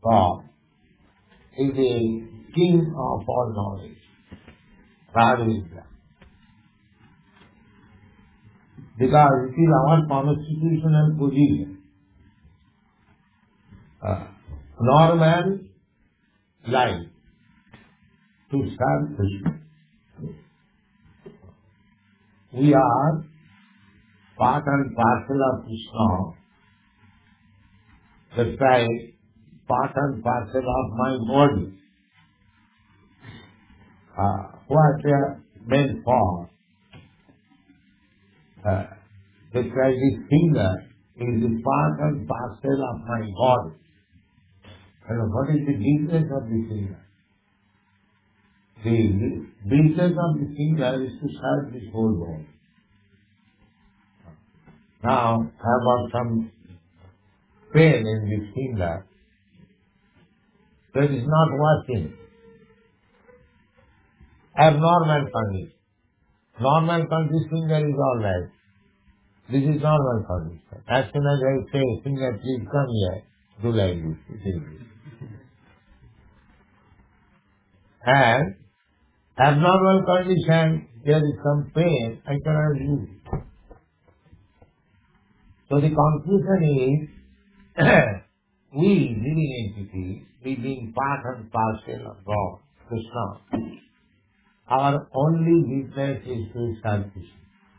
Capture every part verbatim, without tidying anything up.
God is the king of all knowledge. Rahavindra. Because it is our constitutional position. Uh, normal life to serve Krishna. We are part and parcel of Krishna. That's why part and parcel of my body. Uh, what they are meant for. Uh, that's why this finger is the part and parcel of my body. And what is the business of the finger? The business of the finger is to serve this whole body. Now, I have got some pain in this finger that is not working. Abnormal condition. Normal condition finger is all right. This is normal condition. As soon as I say, finger, please come here, do like this. It is this. And abnormal condition, there is some pain, I cannot use. So the conclusion is, we living entities, we being part and parcel of God, Krishna, our only business is to serve Krishna.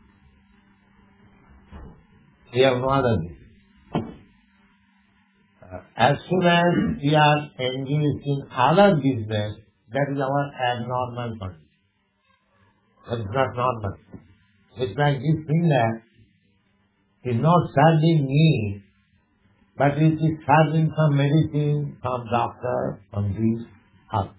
We have no other business. Uh, as soon as we are engaged in other business, that is our abnormal condition. That is not normal. It's like this finger is not serving me, but it is serving some medicine, some doctor, some this, us.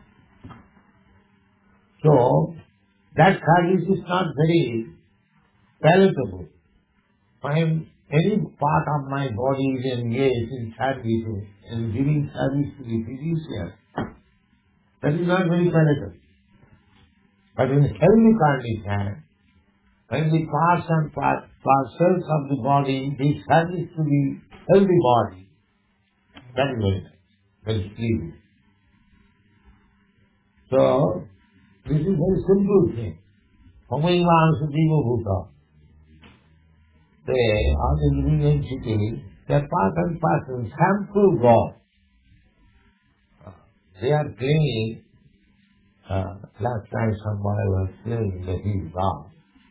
So, that service is not very palatable. When any part of my body is engaged in service, in giving service to the physician, that is not very palatable. But in healthy condition, when the parts and part, parcels of the body give service to the healthy body, that is very nice, very pleasing. So, this is a very simple thing. Homoimansa Jiva Bhuta. They are the living entities, they are part and parcel, sample God. They are claiming, uh, last time somebody was saying that he is God.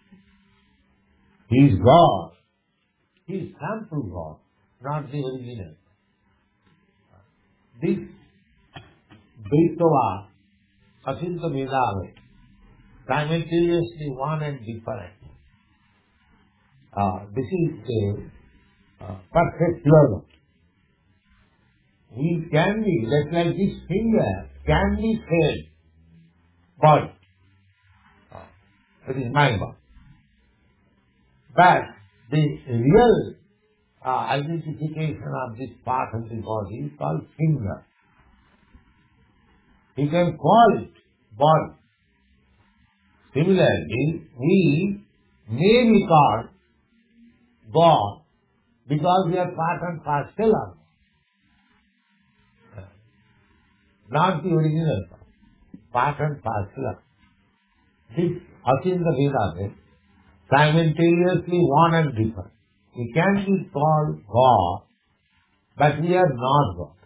He is God. He is sample God, not the original. This Vaitava, Asinta Vedava, simultaneously one and different. Uh, this is the uh, perfect level. We can be, just like this finger, can be said, but uh, it is my body. But the real uh, identification of this part of the body is called finger. You can call it body. Similarly, we may be called God because we are part and parcel of God. Not the original part. Part and parcel of this Asinta Vedava, simultaneously one and different. We can be called God, but we are not God.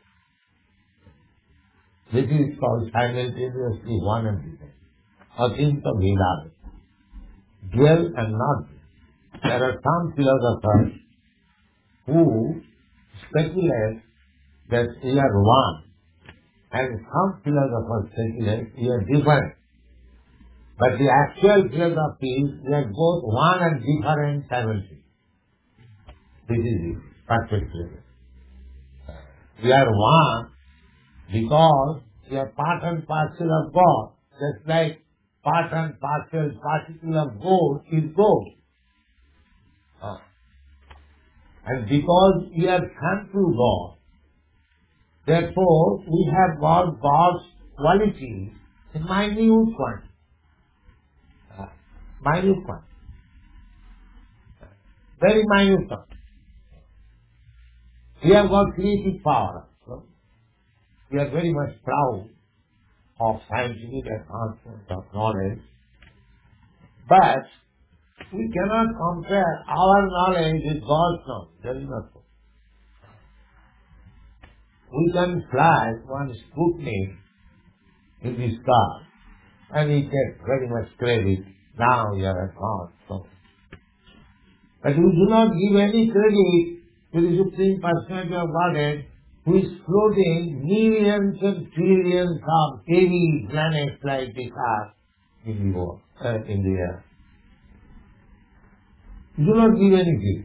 This is called simultaneously one and different. Asinta Vedava. Dual and not dual. There are some philosophers who speculate that we are one, and some philosophers speculate we are different. But the actual philosophy is we are both one and different simultaneously. This is the perfect philosophy. We are one because we are part and parcel of God, just like part and parcel particle of gold is gold. Uh, and because we are thankful God, therefore we have got God's qualities in minute quantity. Uh, minute quantity. Very minute quantity. We have got creative power. So we are very much proud of scientific advancement of knowledge, but we cannot compare our knowledge with God's knowledge. That is not so. We can fly one Sputnik in the sky, and we get very much credit. Now we are advanced. So. But we do not give any credit to the Supreme Personality of Godhead, who is floating millions and trillions of heavy planets like this Earth in the world, uh, in the air. We do not give any credit.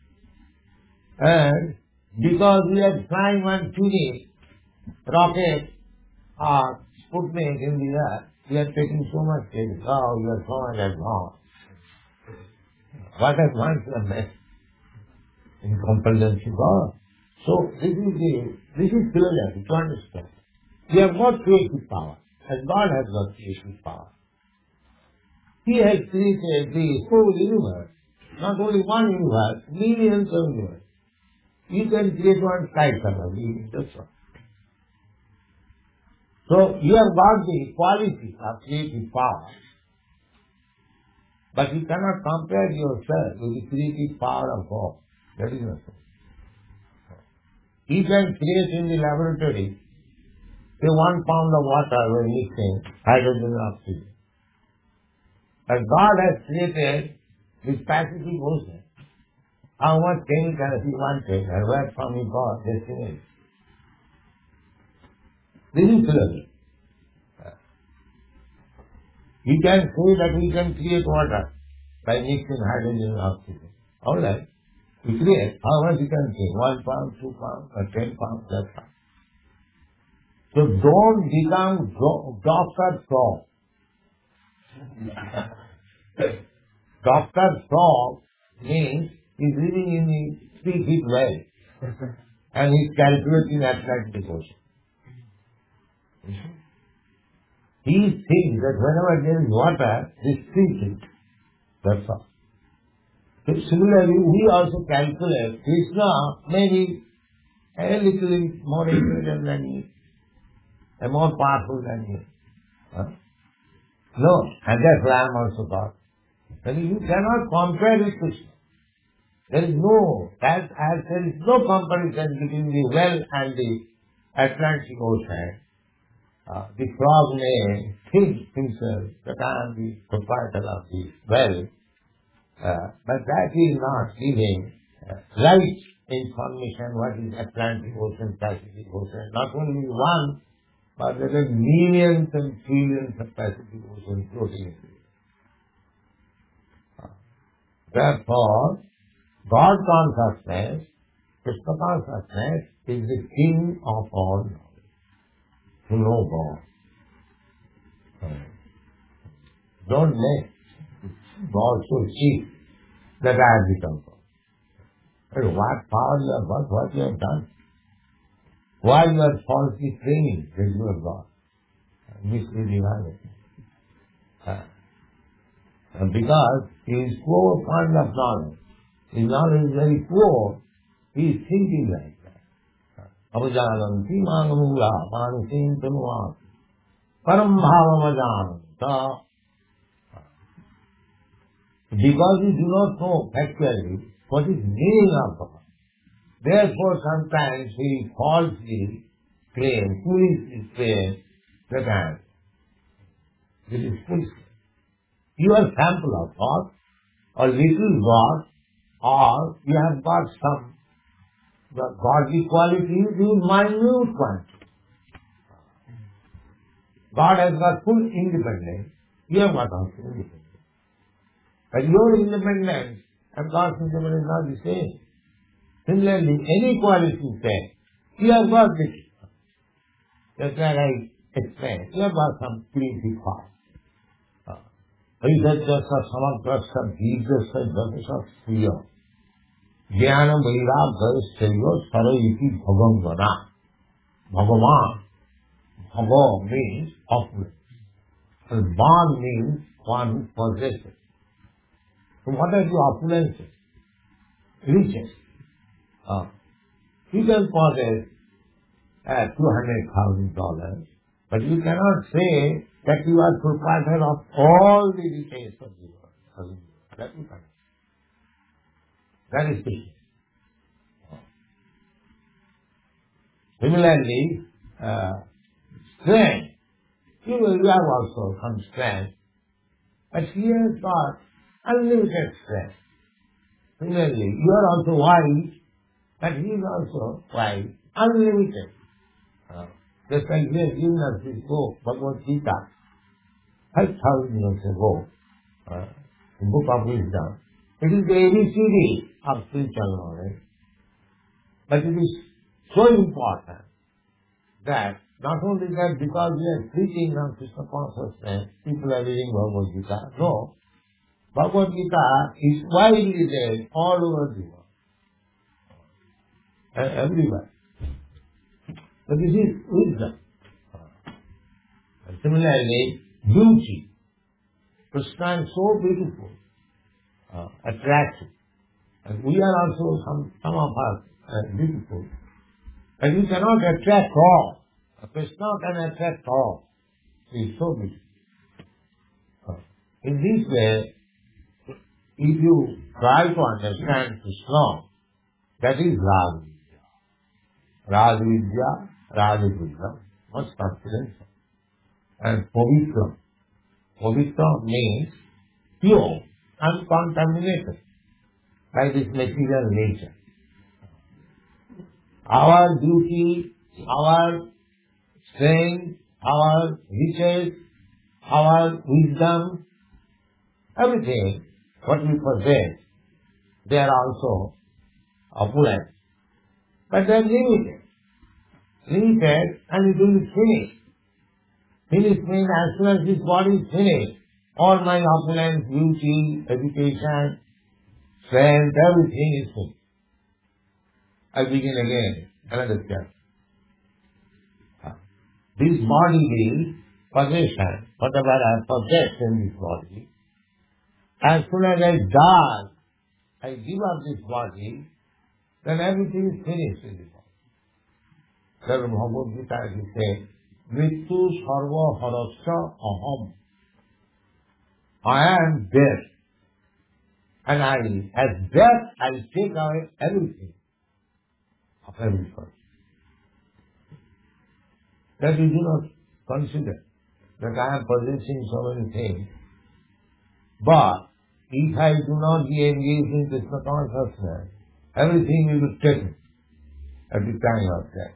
And because we are flying one tiny rocket or Sputnik in the air, we are taking so much credit. Oh, you are so much advanced. What advance you are made in comparison to God? So this is the, this is philosophy to understand. We have got creative power, and God has got creative power. He has created the whole universe, not only one universe, millions of universes. You can create one sky color, that's all. So you have got the quality of creative power, but you cannot compare yourself with the creative power of God. That is not so. He can create in the laboratory, say one pound of water when mixing hydrogen and oxygen. But God has created this Pacific Ocean. How much chemicals he wanted and where from he got destination. This is philosophy. He can say that we can create water by mixing hydrogen and oxygen. All right. We create. How much you can create? One pound, two pounds, or ten pounds, that's fine. So don't become Doctor Frog. Doctor Frog means he's living in the three feet well and he's calculating Atlantic Ocean. He thinks that whenever there is water, this three feet. That's all. So similarly, we also calculate Krishna maybe a little more intelligent than you, a more powerful than you. Huh? No, and that's why I am also God. But you cannot compare with Krishna. There is no, as, as there is no comparison between the well and the Atlantic Ocean. Uh, the frog may think himself that I am the proprietor of the well, uh, but that is not giving uh, right information what is Atlantic Ocean, Pacific Ocean. Not only one, but there are millions and trillions of Pacific Ocean floating in it. Uh, therefore, God consciousness, Krishna consciousness, is the king of all knowledge. To know God. Uh, don't make God so cheap that I have become God. But what power you have got, what you have done. Why you are falsely claiming that you are God. Misleading uh, and because he is poor fond of knowledge, his knowledge is very poor, he is thinking like that. Avajananti manamula manusim tanuvat param bhavamajananta. Because you do not know actually what is meaning of God. Therefore sometimes he falsely claims, foolishly claims that I am. This is foolish. You are sample of God, or little God, or you have got some the godly qualities in minute quantity. God has got full independence. You have got also independence. But your independence and God's independence is not the same. Similarly, any quality say, you have got this. Just like I explained, you have got some creative power. Vaidhajyasa samagrasa dīrghasa jagasa sriya jnana vairāgyasayo sarayiti bhavangana. Bhagavan, Bhava means opulence. And Van means one who possesses. So what are the opulences? Riches. Uh, you can possess uh, two hundred thousand dollars, but you cannot say that you are proprietor of all the details of the world. That you cannot. That is business. Similarly, uh, strength. You will have also some strength, but he has got unlimited strength. Similarly, you are also wise, but he is also wise, unlimited. Uh, just like he has given us this book, Bhagavad Gita, five thousand years ago, uh, the book of wisdom. It is the A B C D of spiritual knowledge, but it is so important that not only that because we are preaching on Krishna consciousness, people are reading Bhagavad Gita. No. Bhagavad Gita is widely read all over the world. And everywhere. So this is wisdom. And similarly, beauty. Krishna is so beautiful, uh, attractive. And we are also, some, some of us, uh, beautiful. And you cannot attract all. Krishna can attract all. He is so beautiful. In this way, if you try to understand Krishna, that is Raj Vidya. Raj Vidya, Raj Vidya, much confidence. And Pavitra. Pavitra means pure, uncontaminated by this material nature. Our beauty, our strength, our riches, our wisdom, everything, what we possess, they are also opulent. But they are limited. Limited and it will be finished. Finished means as soon as this body is finished, all my opulence, beauty, education, strength, everything is finished. I begin again, another chapter. This bodily possession, whatever I possess in this body, as soon as I die, I give up this body, then everything is finished in this body. Then Bhagavad Gita he says, Mrittu sarva harasya aham. I am death. And I, as death, I take away everything of every person. That you do not consider that I am possessing so many things. But if I do not be engaged in Krishna consciousness, everything will be taken at the time of death.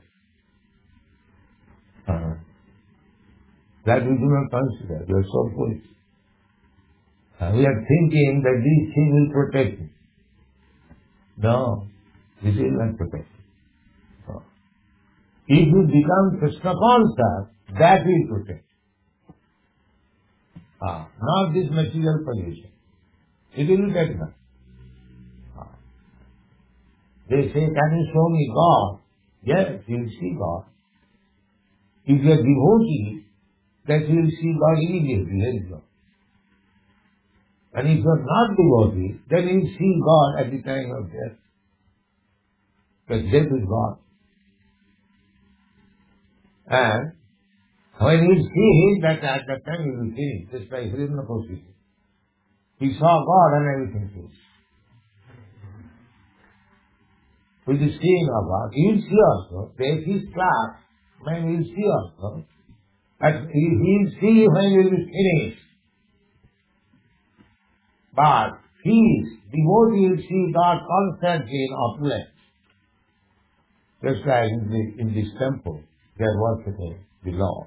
Uh, that we do not consider. We are so foolish. Uh, we are thinking that this thing will protect me. No, this will not protect me. Uh, if you become Krishna conscious, that will protect you. Uh, not this material pollution. It will get us. Uh, they say, can you show me God? Yes, you will see God. If you are devotee, that you will see God immediately. And if you are not devotee, then you will see God at the time of death. Because death is God. And when you see Him, that at that time you will see Him, just like Hiranyakashipu. He saw God and everything finished. With the seeing of God, you will see also, there is class, man will see also, but he will see when he will be finished. But he, devotee will see God constantly in opulence. Just like in, the, in this temple, they are worshipping the Lord.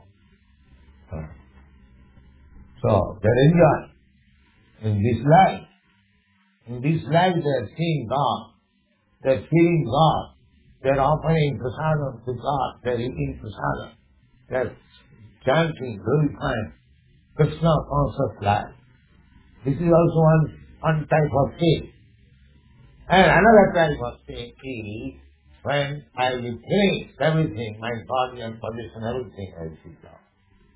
So, they are enjoying in this life. In this life they are seeing God. They are feeling God. They are offering prasadam to God. They are eating prasadam. They are chanting, glorifying Krishna conscious life. This is also one, one type of faith. And another type of faith is when I will finish everything, my body and position, everything I will see God.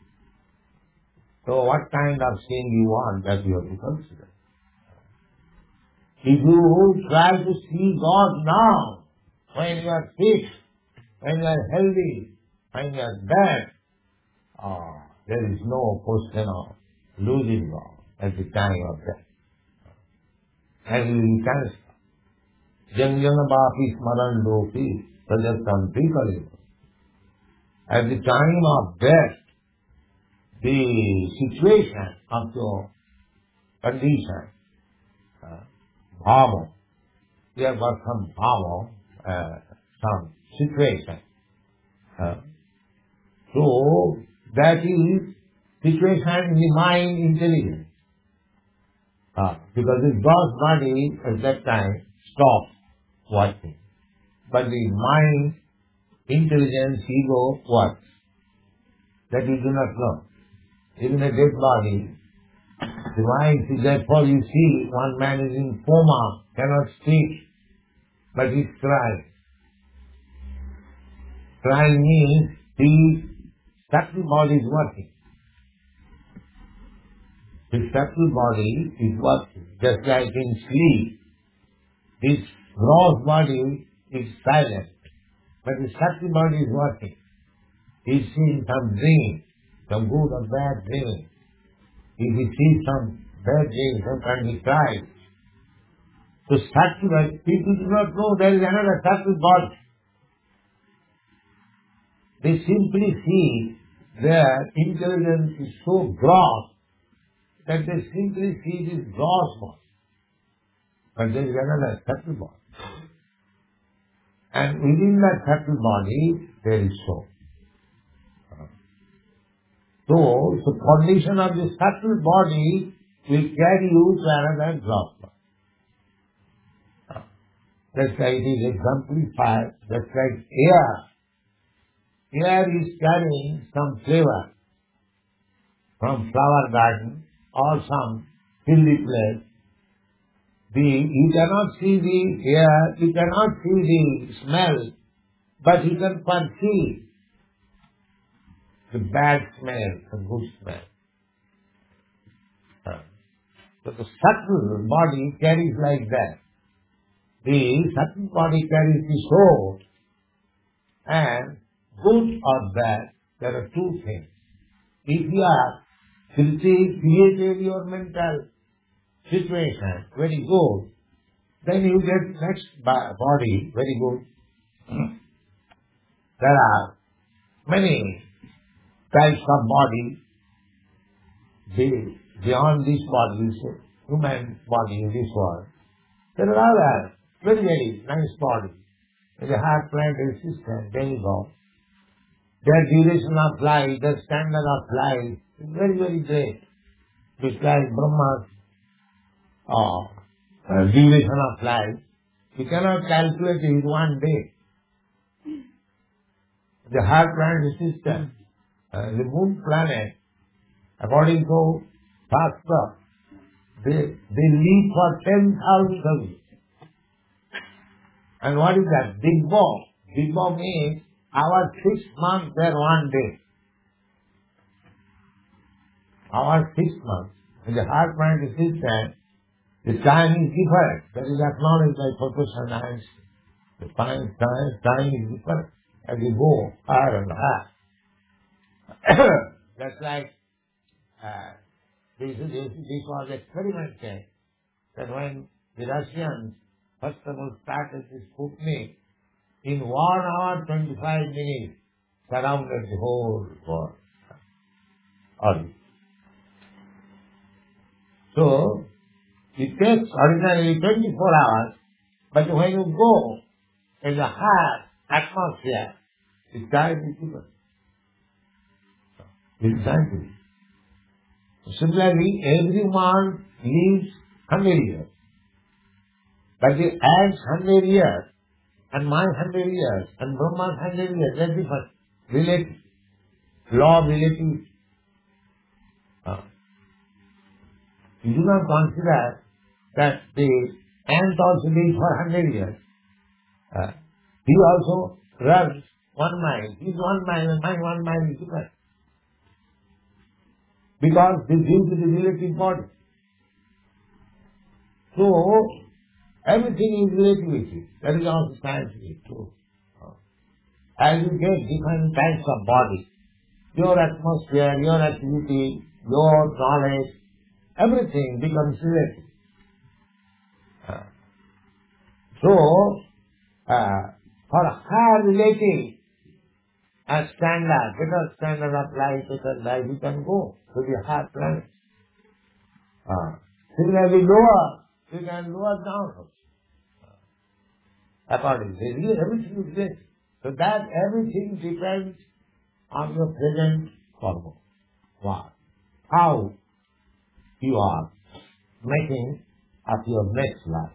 So what kind of thing you want, that you have to consider. If you try to see God now, when you are sick, when you are healthy, when you are bad, oh, there is no question of losing God at the time of death. And you can stop. Jang jang baapi smaran lopi sajatanti kaliva. At the time of death, the situation of your condition, uh, bhava, you have got some bhava, uh, some situation. Uh, so, that is situation in the mind intelligence. Uh, because the God's body at that time stops working. But the mind, intelligence, ego works. That you do not know. Even a dead body, the mind is therefore you see one man is in coma, cannot speak, but he cries. Crying means the subtle body is working. The subtle body is working, just like in sleep. This gross body is silent, but the subtle body is working. He sees some dream, some good or bad dream. If he sees some bad dream, sometimes he cries. So subtle body, people do not know there is another subtle body. They simply see their intelligence is so gross that they simply see this gross body. But there is another subtle body. And within that subtle body, there is soul. So, the condition of the subtle body will carry you to another gross body. That's why it is exemplified, that's like air. Air is carrying some flavor from flower garden or some hilly place. The, you cannot see the air, you cannot see the smell, but you can perceive the bad smell, the good smell. So the subtle body carries like that. The subtle body carries the soul, and good or bad, there are two things. If you are created your mental situation very good, then you get next body very good. There are many types of body beyond this body, this human body in this world. There are other very, very nice bodies. In the heart planetary system, demigod. Their duration of life, their standard of life is very, very great. Just like Brahma's uh, uh, duration of life, you cannot calculate it in one day. The heart planetary system, uh, the moon planet, according to Shastra, they, they live for ten thousand years. And what is that? Big Bang. Big Bang means our six months were one day. Our six months. In the heart mind system, the time is different. That is acknowledged by Professor Einstein. The time, time, time is different as you go higher and higher. That's like uh, this, this, this was experimented that when the Russians first of all started this Sputnik, in one hour twenty-five minutes surrounded the whole world. Earth. So, it takes ordinarily twenty-four hours, but when you go in the high atmosphere, the time is different. It's scientific. Similarly, everyone lives one hundred years. But the ants one hundred years, and my one hundred years, and Brahma's one hundred years, that's different. Relative. Law of relativity. Uh, you do not consider that the ant also lives for one hundred years. Uh, he also runs one mile. His one mile and my one mile is different. Because this due to the relative body. So, everything is relativity. That is also scientific too. as you get different types of body, your atmosphere, your activity, your knowledge, everything becomes relative. Uh, so, uh, for higher relative and standard, better standard of life, better life, you can go to the higher planet. Uh, similarly, lower, you can lower down. Accordingly, everything is relative. So that everything depends on your present karma. What? How you are making of your next life.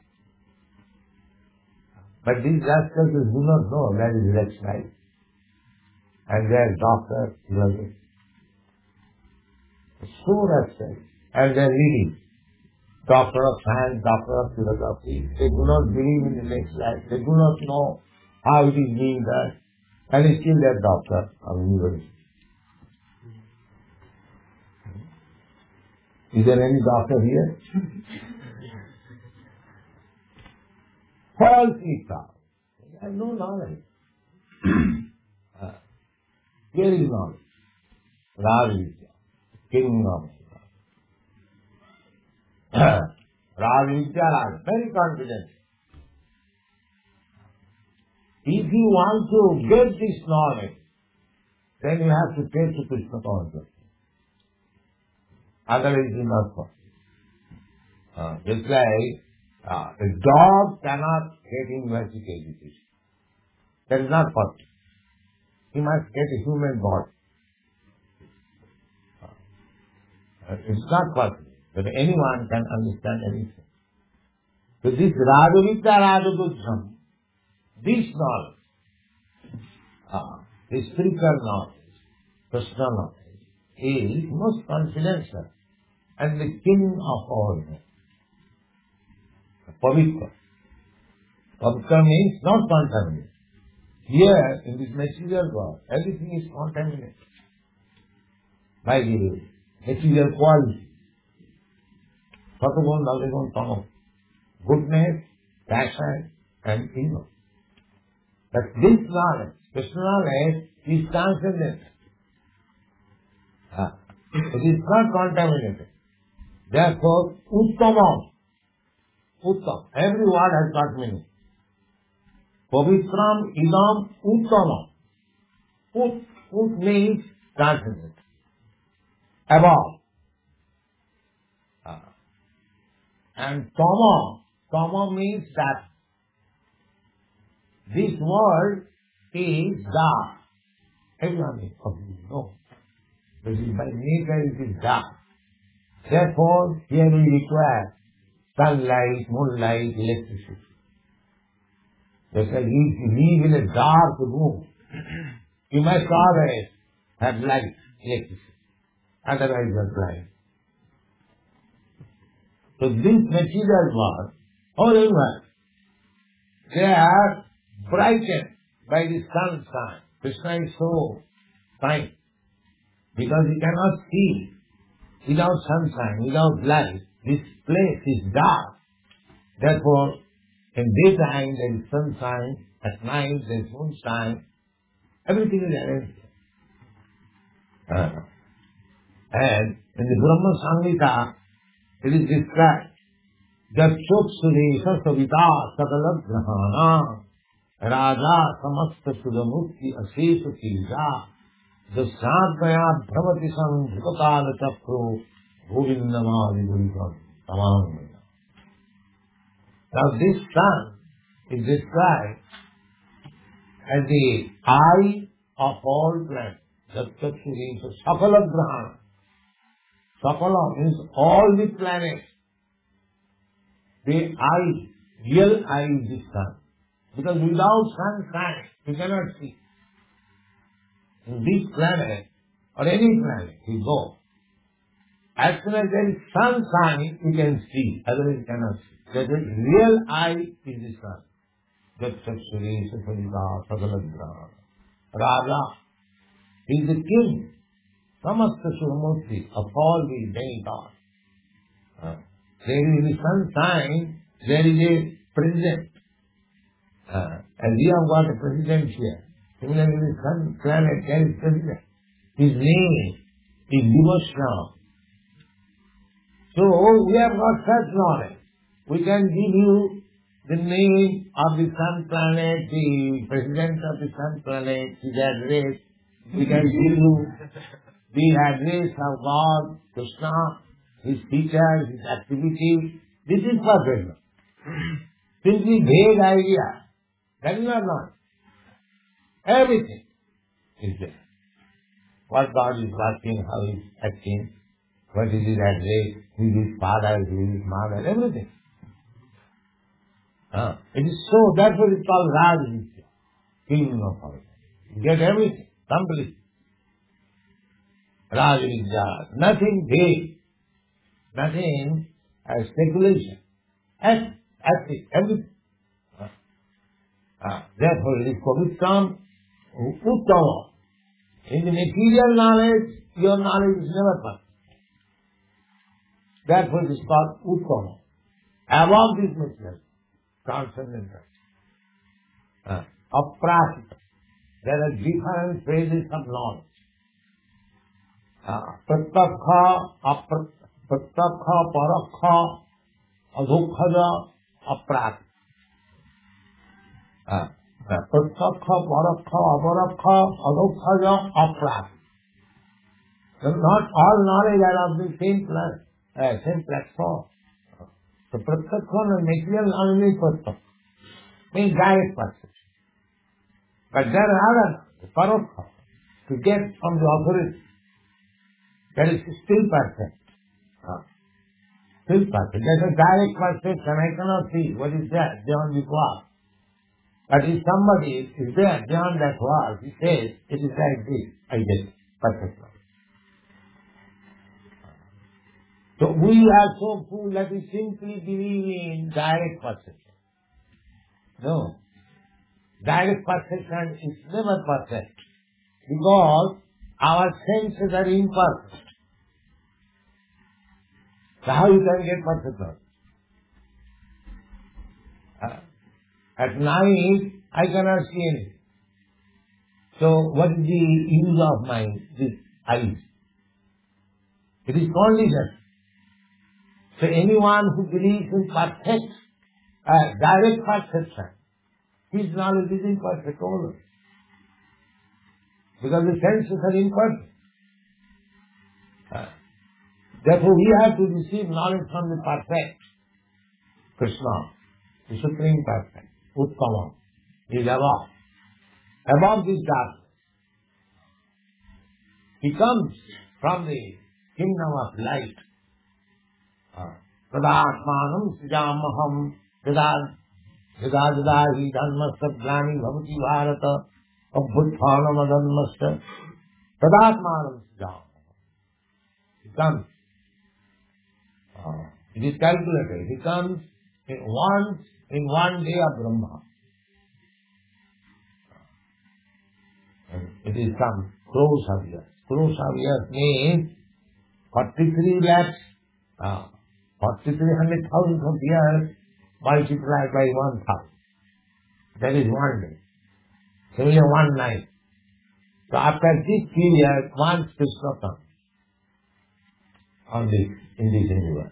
But these rascals do not know that is next life. And they are doctors, lawyers. So rascals. And they are reading. Doctor of science, doctor of philosophy. They do not believe in the next life. They do not know how it is being done. And still they are doctor of university. Is there any doctor here? Falsely taught. They have no knowledge. uh, here is knowledge. Rajavidya, king of Rajavidya, Raj, very confident. If you want to get this knowledge, then you have to take to Krishna consciousness. Otherwise it is not possible. Uh, just like uh, a dog cannot get in basic education. That is not possible. He must get a human body. Uh, it's not possible that anyone can understand anything. So this Rajavidya Rajabuddham, this knowledge, uh, this spiritual knowledge, personal knowledge, is most confidential and the king of all men. Pavitra. Pavitra means not contaminated. Here, in this material world, everything is contaminated by the material quality. Satagun, Ragagun, Tamam. Goodness, passion, and evil. But this knowledge, Krishna knowledge, is transcendental. Ah. It is not contaminated. Therefore, Uttamam. Uttam. Every word has got meaning. Pavitram idam uttamam. Ut, ut means transcendent. Above. Ah. And tama. Tama means that this world is dark. Everyone is obviously no. Because by nature it is dark. Therefore, here we require sunlight, moonlight, electricity. Just like if you live in a dark room, you must always have light, electricity. Otherwise you are blind. So this material world, however, they are brightened by the sunshine. Krishna is so kind because he cannot see without sunshine, without light. This place is dark. Therefore, in daytime there is sunshine, at night there is moonshine. Everything is arranged. Uh, and in the Brahma Samhita, it is described that Chokshuri Sasavita Sakala Grahana Raja Samasta Sudamukti Asesha Tija Jasatmaya Bhavati Samdhukatala Chakro Govindamadi Gurikam Tamam. Now this sun is described as the eye of all planets. Chakshuri Sakala Grahana. Sakala means all the planets. The eye, real eye is the sun. Because without sunshine, you cannot see. In this planet, or any planet, you go. As soon as there is sunshine, you can see. Otherwise you cannot see. That is, real eye is the sun. Jatchakshuri Safarita Sagaladra. Raja is the king. Samasta Surmurti of all the demigods. Uh, there is the sunshine, there is a president. Uh, and we have got a president here. Similarly, the sun planet carries presence. His name is devotional. So we have got such knowledge. We can give you the name of the sun planet, the president of the sun planet, his address. We can give you the address of God, Krishna, his features, his activities. This is perfect. Simply vague idea. That is not knowledge. Everything is there. What God is working, how he is acting, what is his address, who is his father, who is his mother, everything. Uh, it is so, therefore it is called Rajvidya, killing of power. You get everything, complete. Rajvidya, nothing vague, nothing as speculation. As, as it, everything. Uh, uh, therefore it is Pavitram Uttama. In the material knowledge, your knowledge is never perfect. Therefore it is called Uttama. Above this material, transcendental. Uh, Aprasita. There are different phases of knowledge. Uh, Pratakha, Pratakha, Parakha, Adukhaja, Aprasita. Uh, Pratakha, Parakha, Aparakha, Adukhaja, Aprasita. So not all knowledge are of the same planet, uh, same platform. So Pratakha and material knowledge is Pratakha, means direct perception. But there are other, Parakha, to get from the authority. That is still perfect. Uh, still perfect. That is a direct perception. I cannot see what is there beyond the wall. But if somebody is there beyond that wall, he says, it is like this. I get it. Perfect. So we are so fool that we simply believe in direct perception. No. Direct perception is never perfect. Because our senses are imperfect. So how you can get perfect knowledge? Uh, at night, I cannot see anything. So what is the use of my this eyes? It is conditioned. So anyone who believes in perfect, uh, direct perception, his knowledge is imperfect always. Because the senses are imperfect. Uh, therefore we have to receive knowledge from the perfect Krishna, the Supreme Perfect, Uttama, is above. Above this darkness. He comes from the kingdom of light. Tadatmanam sijamaham jada jada hi dhanmasta glani bhavati bharata abhutthana madhanmasta tadatmanam sijamaham. He comes. Uh, it is calculated. He comes in once in one day of Brahma. And it is some crores of years. Crores of years means forty-three lakhs, uh, forty-three hundred thousand of years multiplied by one thousand. That is one day. Similarly, one night. So after this period, one Krishna comes on this, in this universe.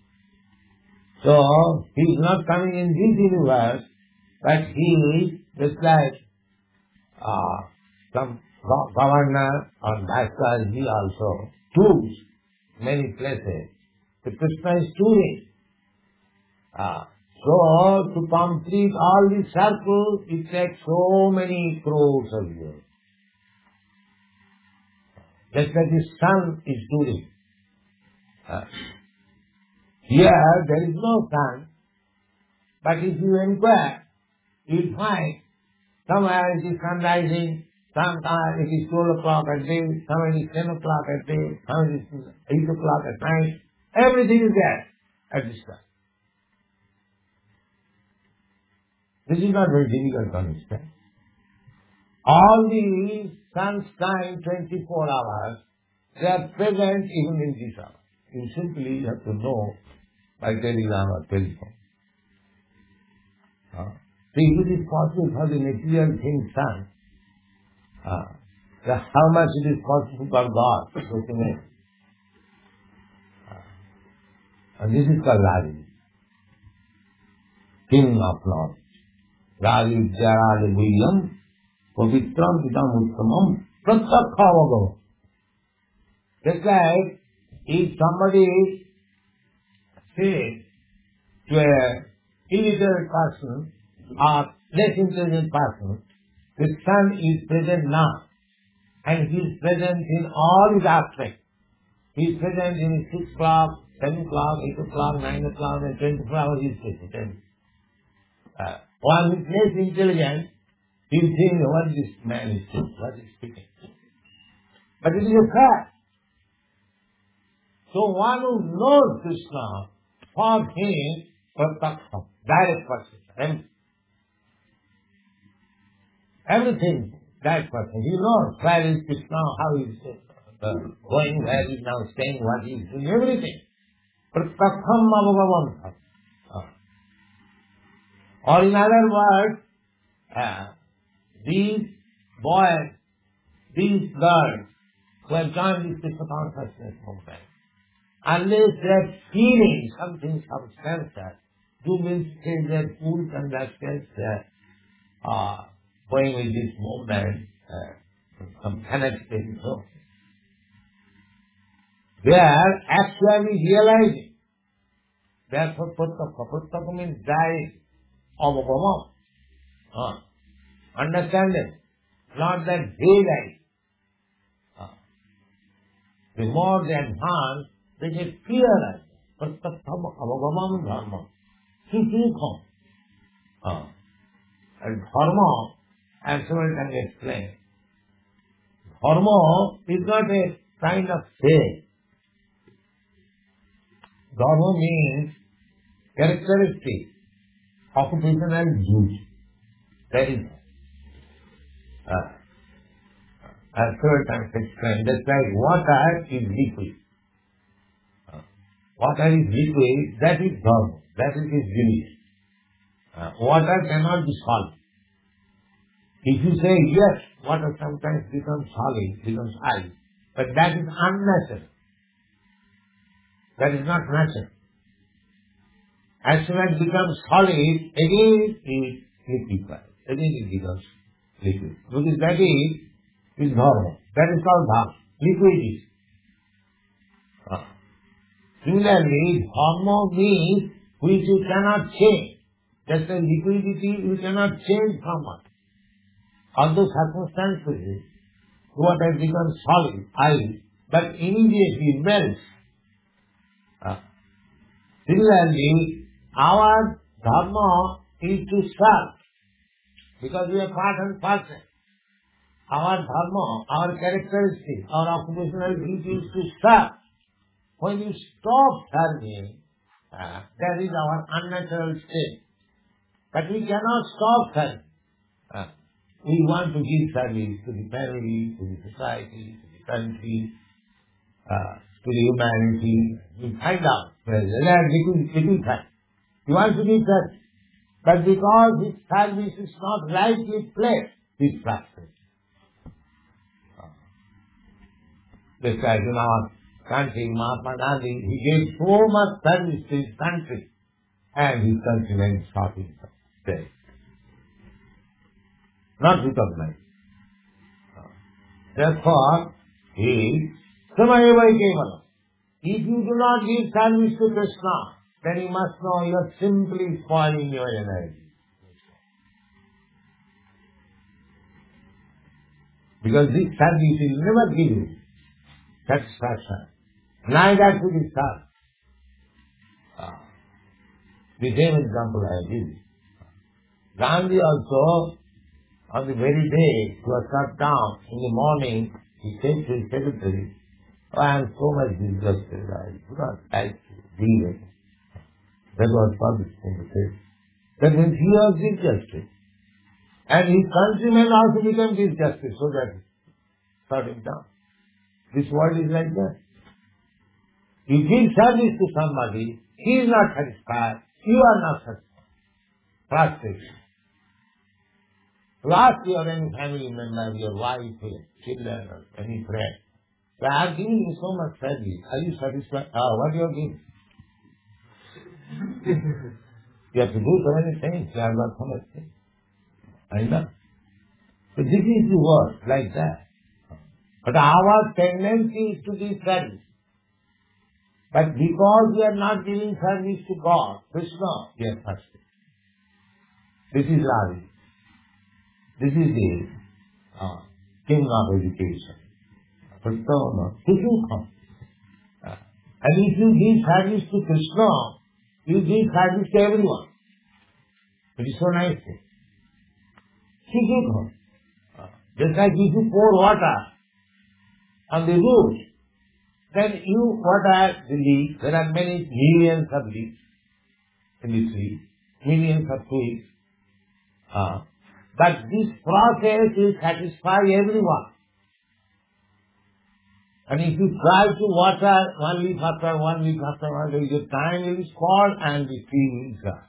So, he is not coming in this universe, but he is just like uh, some go- governor or master, he also tours many places. So Krishna is touring. Uh, so, to complete all these circles, it takes so many crores of years. Just like the sun is touring. Uh, Here there is no sun, but if you inquire, you will find somewhere it is sun rising, somewhere it is twelve o'clock at day, somewhere it is ten o'clock at day, somewhere it is eight o'clock at night. Everything is there at this time. This is not very difficult to understand. All these sun's time, twenty-four hours, they are present even in this hour. You simply have to know by telegram or telephone. Uh, see, if it is possible for the material thing sun Uh, the, how much it is possible for God to make. Uh, and this is called Ragi, king of knowledge. Ragi Jara Vijam, Pavitram Pitam Uttamam, Pratakha Avagama. Just like if somebody says to a illiterate person or less intelligent person, the sun is present now, and he is present in all his aspects. He is present in six o'clock, seven o'clock, eight o'clock, nine o'clock, and twenty-four hours he is present. Uh, one who is less intelligent, he will think what this man is saying, what is speaking. But it is a fact. So one who knows Krishna, for him, Prataksham, direct person, everything, that person. He knows where is Krishna, how he is uh, going, where he is now staying, what he is doing, everything. Prataksham Avagavam. Or in other words, uh, these boys, these girls who have joined this Krishna consciousness movement, unless they are feeling something substantial, do means their fools and themselves uh, are going with this movement, uh, some fanatical so. They are actually realizing. Therefore, Pratakha. Pratakha means direct, Avagama. Uh, understanding. Not that daylight. Uh, the more they advance, they get clearer. Pratakha Avagamam Dharma. Susukham. Uh, and Dharma, as well as I explained, Dharma is not a kind of faith. Dharma means characteristic, occupational duty. That is uh, as third time explained. That's like water is liquid. Uh, water is liquid, that is Dharma. That is its limit. Uh, water cannot be solid. If you say yes, water sometimes becomes solid, becomes ice, but that is unnatural. That is not natural. As soon as it becomes solid, again it liquefies. Again it becomes liquid. Because that is, is normal. That is called dharma. Liquidity. Uh. Similarly, dharma means which you cannot change. Just as liquidity you cannot change from it. Although circumstances, water has become solid, ice, but immediately melts. Uh. Similarly, our dharma is to serve, because we are part and parcel. Our dharma, our characteristic, our occupational duty is to serve. When you stop serving, uh, that is our unnatural state. But we cannot stop serving. Uh, we want to give service to the family, to the society, to the country, uh, to the humanity. We find out where there are little, little time. You want to give service. But because his service is not rightly placed, this practice. Just like in our country, Mahatma Gandhi, he gave so much service to his country, and his countrymen shot him dead. Not recognized. Therefore, he, Samayeva Kevalam. If you do not give service to Krishna, then you must know you are simply spoiling your energy. Because this service will never give you satisfaction. Neither to the self. Ah. The same example I give. Gandhi also, on the very day he was cut down, in the morning, he said to his secretary, oh, I am so much disgusted, I do not like to be here. That was published in the paper. That means he was disgusted. And his countrymen also became disgusted, so that shut him down. This world is like that. You give service to somebody, he is not satisfied, you are not satisfied. Frustration. You ask your any family member, your wife, your children, or any friend, so I have given you so much service. Are you satisfied? Oh, what you are giving? You have to do so many things. You have got so much things. I know. So this is the work, like that. But our tendency is to give service. But because we are not giving service to God, Krishna, we are fasting. This is Radha. This is the uh, king of education. Krishna, Krishna. Uh, and if you give service to Krishna, you give service to everyone. It is so nice thing. Krishna. Uh, just like if you pour water on the roof, then you water the leaf. There are many millions of leaves in the tree, millions of twigs. Uh, but this process will satisfy everyone. And if you try to water one leaf after one leaf after one, the time will fall and the tree will dry.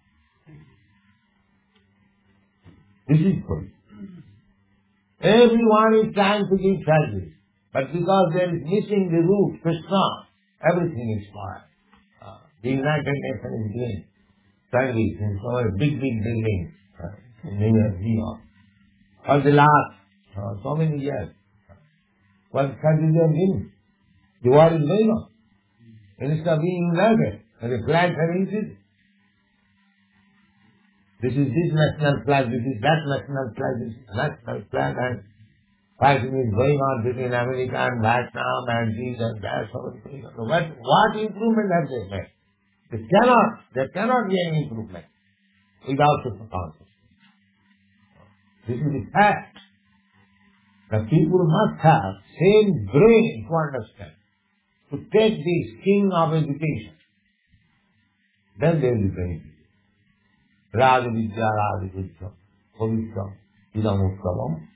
This is good. Everyone is trying to give service. But because there is missing the root, Krishna, everything is spoiled. Uh, the United Nations is doing service in so many big, big buildings uh, in New York. For the last uh, so many years, what service they are giving? The war is going on. Instead of being united, and the flags are increasing. This is this national flag, this is that national flag, this is national flag, and fighting is going on between America and Vietnam and this and that. So what, what improvement have they made? They cannot, there cannot be any improvement without Krishna consciousness. This is the fact. The people must have same brain to understand, to take this king of education. Then they will be benefited. Raja Vidya, Raja Vidya, Pavitra, Idam Uttavam.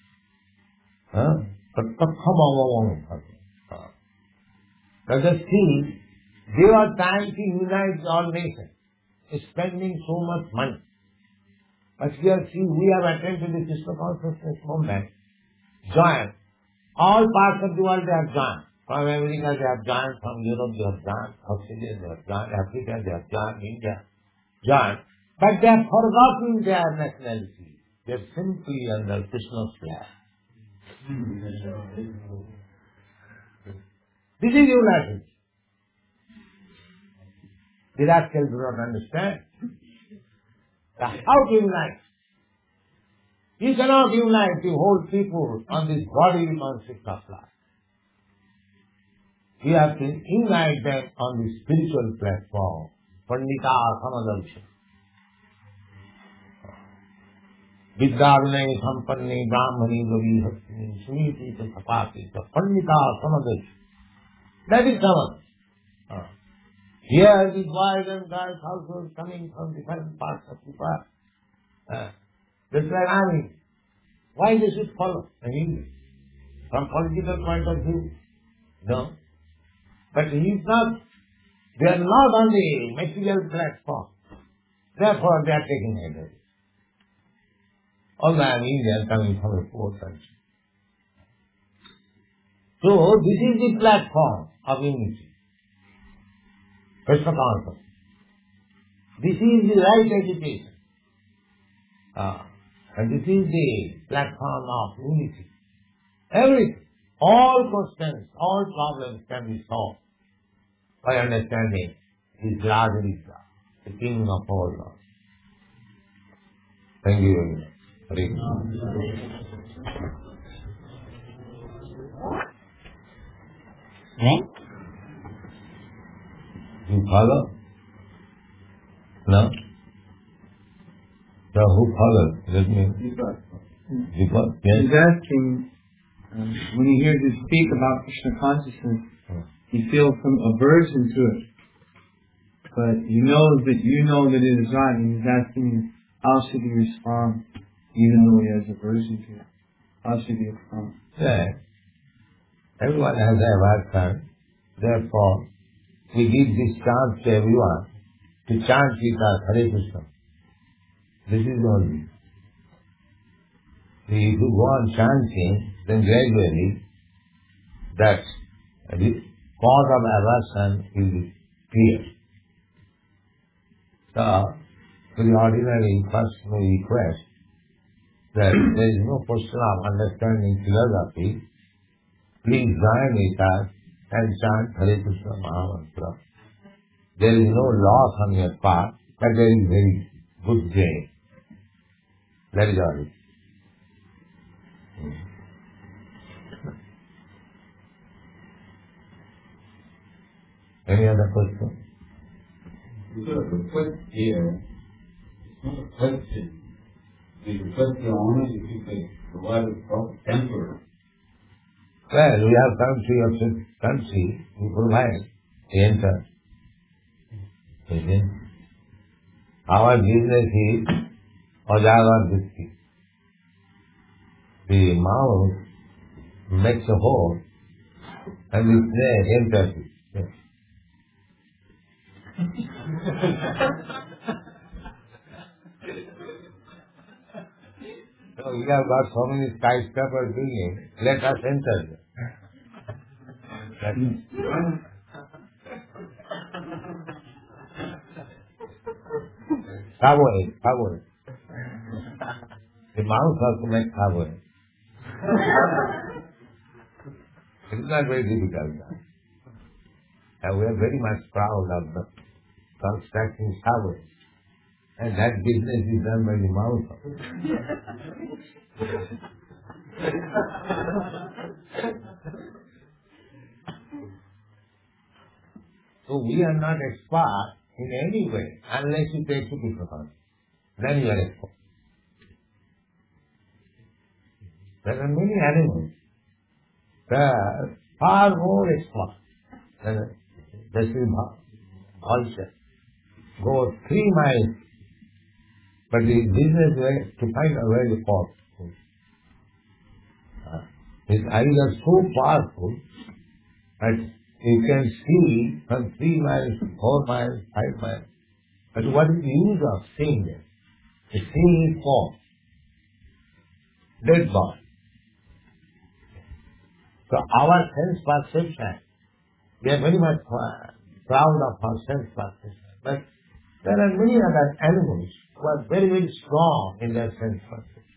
Let us see, they are trying to unite all nations, spending so much money. But here see, we have attended the Krishna consciousness movement, joined. All parts of the world they have joined. From America they have joined, from Europe they have joined, Australia they have joined, Africa they have joined, India joined. But they have forgotten their nationality. They are simply under Krishna's flag. This is united. The rascals do not understand. How to unite? You cannot unite the whole people on this body concept of life. You have to unite them on the spiritual platform. Pandita Samadalsha. Vidyarne Sampanne Brahmani Gavi Hattini Suniti Sapati Pandita Samadalsha. That is Samad. Uh. Here the boys and girls also coming from different parts of the world. Uh. That's like army. Why they should follow an English? From political point of view? No. But he is not, they are not on the material platform. Therefore they are taking advantage. Although I am Indian coming from a poor country. So this is the platform of unity. Krishna consciousness. This is the right education. Ah. And this is the platform of unity. Everything, all questions, all problems can be solved by understanding His Radha Vidya, the King of all lords. Thank you very much. Hare Krishna. You follow? No? So who follows? Let me. Deepak. Yes. He's asking, um, when he hears you speak about Krishna consciousness, Oh. he feels some aversion to it. But he knows that you know that it is right, and he's asking how should he respond, even though he has aversion to it. How should he respond? Yeah. Everyone has a aversion. Therefore, we give this chance to everyone to chant with us Hare Krishna. This is only. if you go on chanting, then gradually that the cause of aversion will be clear. So, to the ordinary person we request that there is no question of understanding philosophy. Please join with us and chant Hare Krishna Mahamantra. There is no loss on your part, but there is very good gain. That is all. Any other question? Because the request here is not a question. The request here only if you can provide a proper temper. Well, we have come to your country, we provide the enter. Our business is Ajagar Vritti. The mouth makes a hole and the snake enters it. Yes. So we have got so many skyscraper buildings, let us enter. That is. Subway, subway. The mouse has to make subway. It is not very difficult. And we are very much proud of the constructing subway. And that business is done by the mouse. So we are not expert in any way unless you take to people. Then you are expert. There are many animals that are far more expert than the vulture. Go three miles, but the business way to find a very powerful. Uh, his eyes are so powerful that you can see from three miles, four miles, five miles. But what is the use of seeing them? The seeing is false. Dead body. So our sense perception, we are very much proud of our sense perception. But there are many other animals who are very, very strong in their sense perception.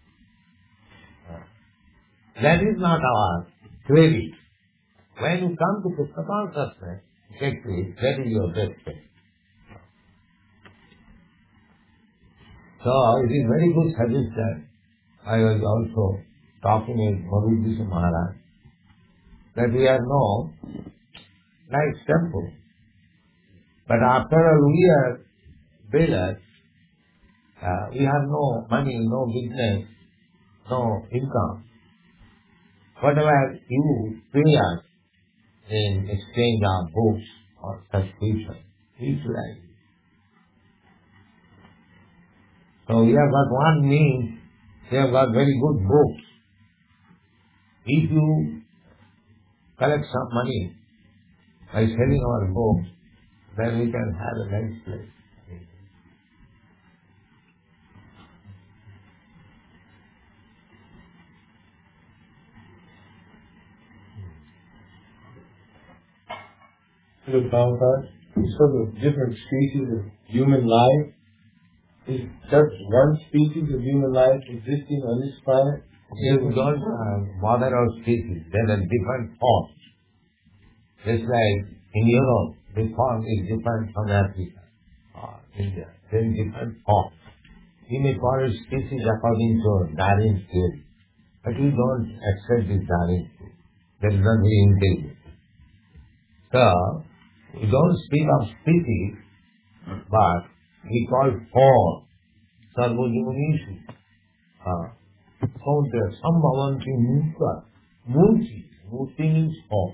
That is not our credit. When you come to Krishna consciousness, exactly, that is your best friend. So it is very good suggestion. I was also talking with Madhurji Maharaj that we are no nice temple. But after all we are builders, uh, we have no money, no business, no income. Whatever you pay us in exchange of books or subscription, utilize it. So we have got one means, we have got very good books. If you collect some money by selling our books, then we can have a nice place. Hello, Prabhupada. So the different species of human life, is just one species of human life existing on this planet? If we don't uh, bother our species, there are different forms. Just like in Europe, the form is different from Africa or India. There is different forms. You may call it species according to Darwin's theory, but we don't accept this Darwin's theory. That is not very intelligent. So, we don't speak of species, but we call form. Sarvajumunishu. So there Sambhavanti Murta. Murti. Murti means form.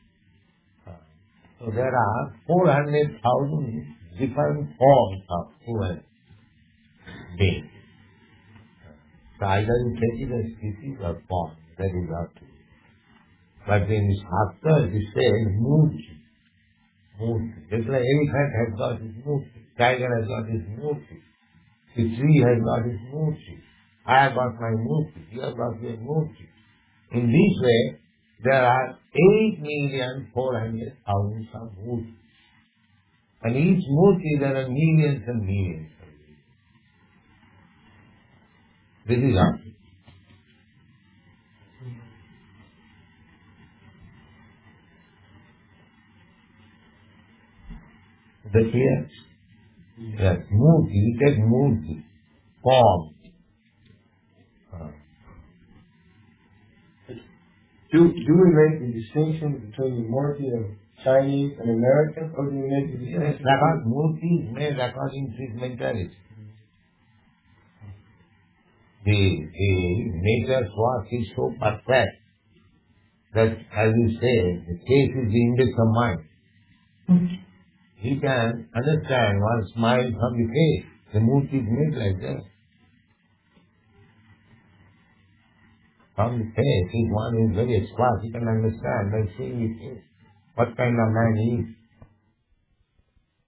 So there are four hundred thousand different forms of human beings. So either you take it as species or form. That is up to you. But in Shastra it says Murti. Murti. Just like elephant has got his Murti. Tiger has got his Murti. The tree has got his Murti. I have got my murti, you have got your murti. In this way, there are eight million four hundred thousand of murti. And each murti there are millions and millions. This is how. Is that clear? Yes, murti, we take murti, form. Uh, Do, do we make the distinction between the murti of Chinese and American, or do we make the yes, distinction? because murti is made according to his mentality. The, the nature swat is so perfect that, as you say, the face is the index of mind. He can understand one smile from the face. The murti is made like that. From the face, if one is very smart, he can understand by seeing the face what kind of man he is.